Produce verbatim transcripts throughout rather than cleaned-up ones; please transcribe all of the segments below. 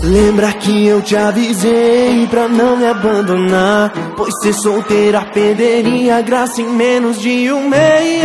Lembra que eu te avisei pra não me abandonar, pois ser solteira perderia a graça em menos de um mês.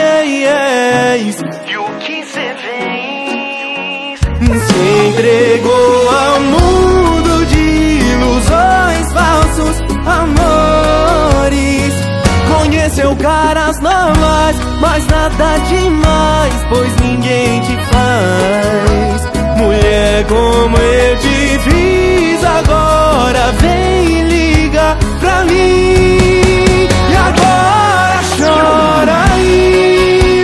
E o que cê fez? Se entregou ao mundo de ilusões, falsos amores. Conheceu caras normais, mas nada demais, pois ninguém te faz. Mulher como eu te fiz, agora vem liga pra mim. E agora chora aí.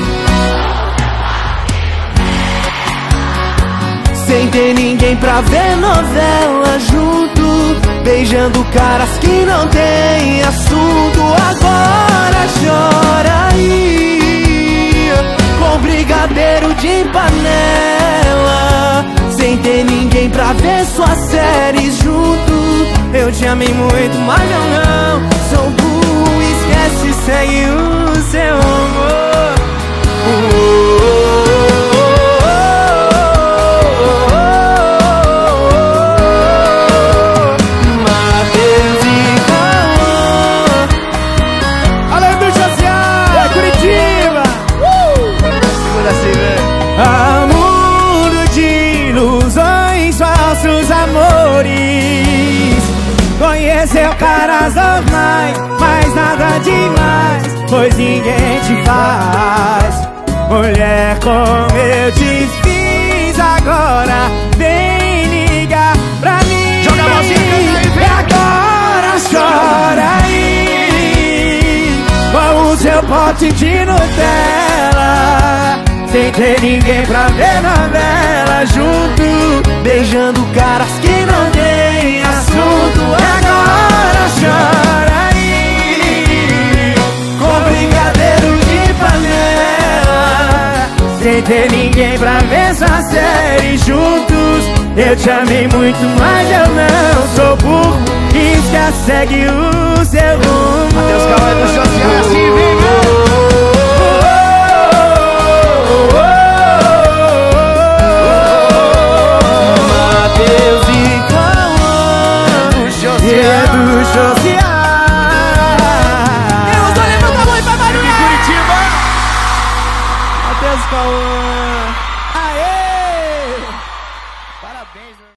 Sem ter ninguém pra ver novela junto, beijando caras que não tem assunto. Agora chora aí, com brigadeiro de panela, sem ter ninguém pra ver suas séries junto. Eu te amei muito, mas eu não sou burro. Esquece, segue o seu amor. Oh, oh, falsos amores. Conheceu caras normais, mas nada demais, pois ninguém te faz. Mulher como eu te fiz, agora vem ligar pra mim. Joga a mãozinha e agora chora aí, com o seu pote de Nutella, sem ter ninguém pra ver novela junto, beijando caras que não tem assunto. agora chora aí, com brigadeiro de panela, sem ter ninguém pra ver sua série juntos. Eu te amei muito, mas eu não sou burro. Isca, segue o seu rumo. Adeus, Cauã do Social, assim vem. Matheus Cauã. Aê! Parabéns, meu.